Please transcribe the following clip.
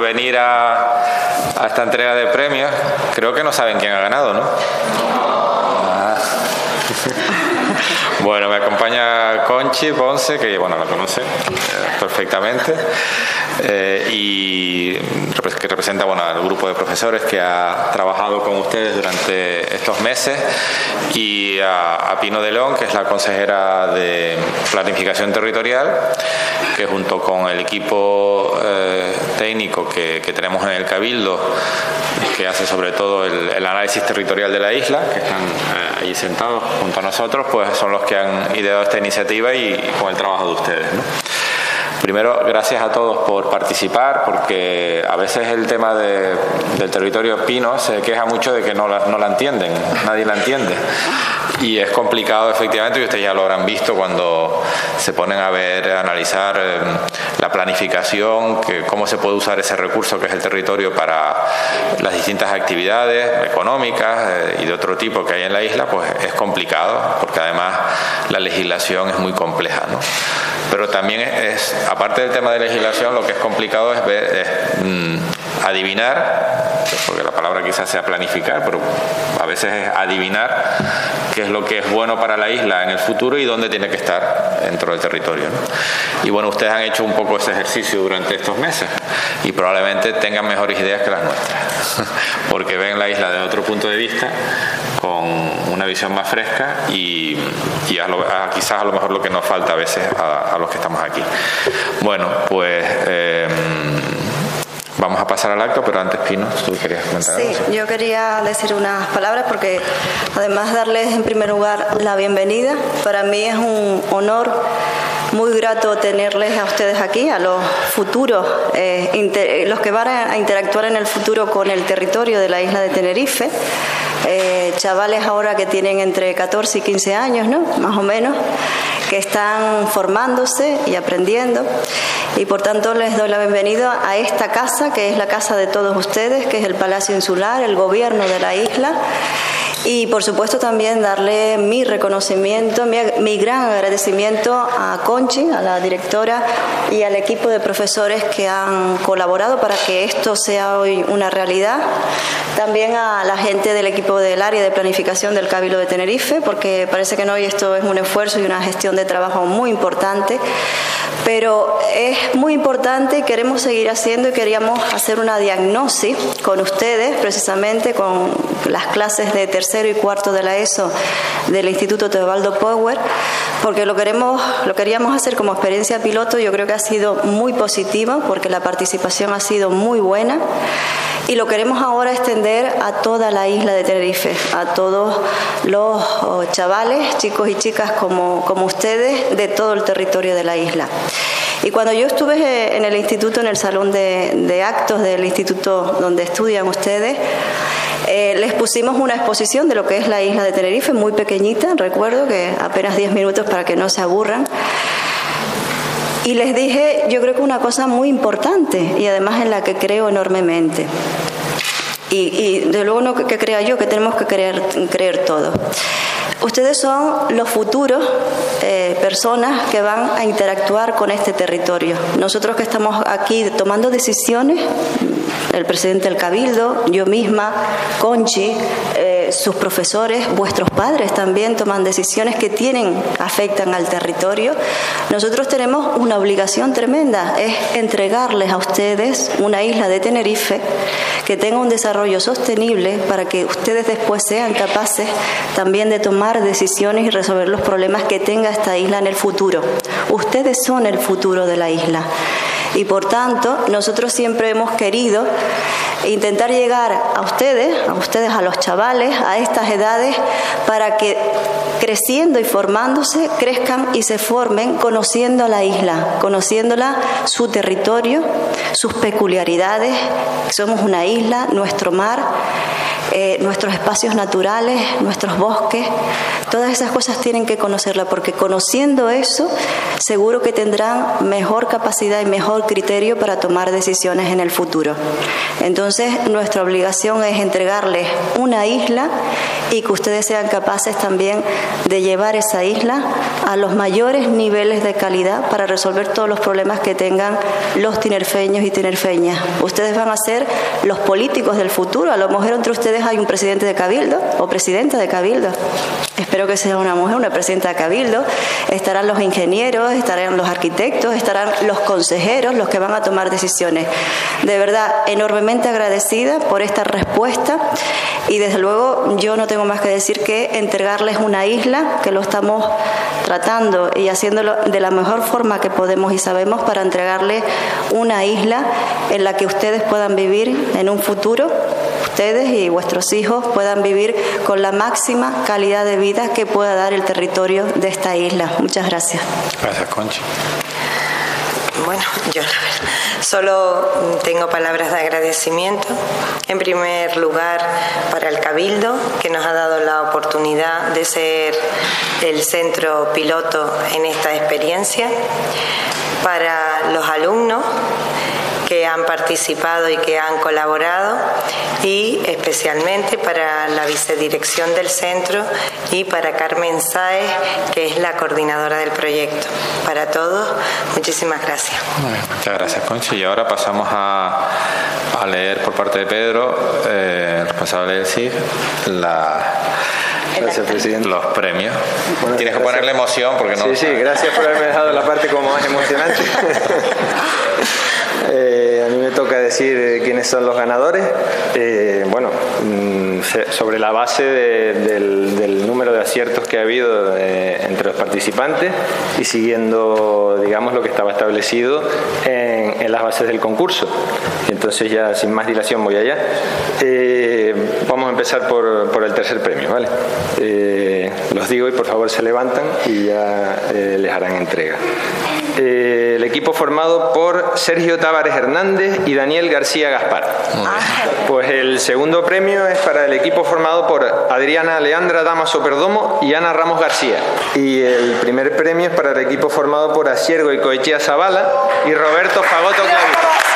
venir a esta entrega de premios. Creo que no saben quién ha ganado, ¿no? Bueno, me acompaña Conchi Ponce, que bueno, la conoce perfectamente, y que representa al grupo de profesores que ha trabajado con ustedes durante estos meses, y a Pino de León, que es la consejera de Planificación Territorial, que junto con el equipo técnico que tenemos en el Cabildo, que hace sobre todo el análisis territorial de la isla, que están allí sentados junto a nosotros, pues son los que han ideado esta iniciativa y con el trabajo de ustedes, ¿no? Primero, gracias a todos por participar, porque a veces el tema del territorio pino se queja mucho de que no la entienden, nadie la entiende. Y es complicado, efectivamente, y ustedes ya lo habrán visto cuando se ponen a analizar la planificación, cómo se puede usar ese recurso que es el territorio para las distintas actividades económicas y de otro tipo que hay en la isla, pues es complicado, porque además la legislación es muy compleja, ¿no? Pero también aparte del tema de legislación, lo que es complicado es adivinar, porque la palabra quizás sea planificar, pero a veces es adivinar qué es lo que es bueno para la isla en el futuro y dónde tiene que estar dentro del territorio, ¿no? Y bueno, ustedes han hecho un poco ese ejercicio durante estos meses y probablemente tengan mejores ideas que las nuestras, porque ven la isla desde otro punto de vista, con una visión más fresca y quizás a lo mejor lo que nos falta a veces a los que estamos aquí. Bueno, pues vamos a pasar al acto, pero antes, Pino, ¿tú querías comentar algo? Sí, yo quería decir unas palabras porque además darles en primer lugar la bienvenida. Para mí es un honor muy grato tenerles a ustedes aquí, a los futuros, los que van a interactuar en el futuro con el territorio de la isla de Tenerife. Chavales ahora que tienen entre 14 y 15 años, ¿no? Más o menos, que están formándose y aprendiendo, y por tanto les doy la bienvenida a esta casa, que es la casa de todos ustedes, que es el Palacio Insular, el gobierno de la isla. Y por supuesto también darle mi reconocimiento, mi gran agradecimiento a Conchi, a la directora, y al equipo de profesores que han colaborado para que esto sea hoy una realidad. También a la gente del equipo del área de planificación del Cabildo de Tenerife, porque parece que hoy esto es un esfuerzo y una gestión de trabajo muy importante. Pero es muy importante y queremos seguir haciendo, y queríamos hacer una diagnosis con ustedes, precisamente con las clases de tercero y cuarto de la ESO del Instituto Teobaldo Power, porque lo queríamos hacer como experiencia piloto. Yo creo que ha sido muy positiva porque la participación ha sido muy buena, y lo queremos ahora extender a toda la isla de Tenerife, a todos los chavales, chicos y chicas como ustedes, de todo el territorio de la isla. Y cuando yo estuve en el instituto, en el salón de actos del instituto donde estudian ustedes, les pusimos una exposición de lo que es la isla de Tenerife, muy pequeñita, recuerdo que apenas 10 minutos para que no se aburran. Y les dije, yo creo que una cosa muy importante, y además en la que creo enormemente. Y de luego no que crea yo, que tenemos que creer todo. Ustedes son los futuros personas que van a interactuar con este territorio. Nosotros que estamos aquí tomando decisiones, el presidente del Cabildo, yo misma, Conchi, sus profesores, vuestros padres también toman decisiones que afectan al territorio. Nosotros tenemos una obligación tremenda, es entregarles a ustedes una isla de Tenerife que tenga un desarrollo sostenible para que ustedes después sean capaces también de tomar decisiones y resolver los problemas que tenga esta isla en el futuro. Ustedes son el futuro de la isla. Y por tanto, nosotros siempre hemos querido intentar llegar a ustedes, a los chavales, a estas edades, para que creciendo y formándose, crezcan y se formen conociendo la isla, conociéndola, su territorio, sus peculiaridades. Somos una isla, nuestro mar, nuestros espacios naturales, nuestros bosques, todas esas cosas tienen que conocerla, porque conociendo eso seguro que tendrán mejor capacidad y mejor criterio para tomar decisiones en el futuro. Entonces, Entonces, nuestra obligación es entregarles una isla y que ustedes sean capaces también de llevar esa isla a los mayores niveles de calidad para resolver todos los problemas que tengan los tinerfeños y tinerfeñas. Ustedes van a ser los políticos del futuro. A lo mejor entre ustedes hay un presidente de Cabildo o presidenta de Cabildo. Espero que sea una mujer, una presidenta de Cabildo. Estarán los ingenieros, estarán los arquitectos, estarán los consejeros, los que van a tomar decisiones. De verdad, enormemente agradecida por esta respuesta y desde luego yo no tengo más que decir que entregarles una isla, que lo estamos tratando y haciéndolo de la mejor forma que podemos y sabemos para entregarles una isla en la que ustedes puedan vivir en un futuro, ustedes y vuestros hijos puedan vivir con la máxima calidad de vida que pueda dar el territorio de esta isla. Muchas gracias. Gracias, Conchi. Bueno, yo solo tengo palabras de agradecimiento. En primer lugar, para el Cabildo, que nos ha dado la oportunidad de ser el centro piloto en esta experiencia. Para los alumnos que han participado y que han colaborado, y especialmente para la vicedirección del centro y para Carmen Sáez, que es la coordinadora del proyecto. Para todos, muchísimas gracias. Muchas gracias, Conchi. Y ahora pasamos a leer por parte de Pedro, responsable del CIF, Gracias, presidente. los premios. Bueno, tienes que ponerle emoción porque no. Sí, gracias por haberme dejado la parte como más emocionante. A mí me toca decir quiénes son los ganadores. Sobre la base del número de aciertos que ha habido entre los participantes y siguiendo, digamos, lo que estaba establecido en las bases del concurso. Entonces, ya sin más dilación voy allá. Vamos a empezar por el tercer premio, ¿vale? Los digo y por favor se levantan y ya les harán entrega. El equipo formado por Sergio Tavares Hernández y Daniel García Gaspar. Pues el segundo premio es para el equipo formado por Adriana Leandra Damaso Perdomo y Ana Ramos García. Y el primer premio es para el equipo formado por Asier Goicoechea Zavala y Roberto Fagoto Clavito.